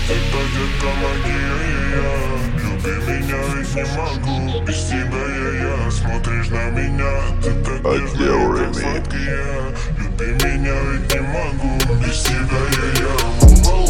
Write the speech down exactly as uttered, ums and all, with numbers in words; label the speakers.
Speaker 1: Это детка магия, люби меня, ведь не могу без тебя я, я. Смотришь на меня, ты так нежно и так сладкая. Люби меня, ведь не могу без тебя я, я.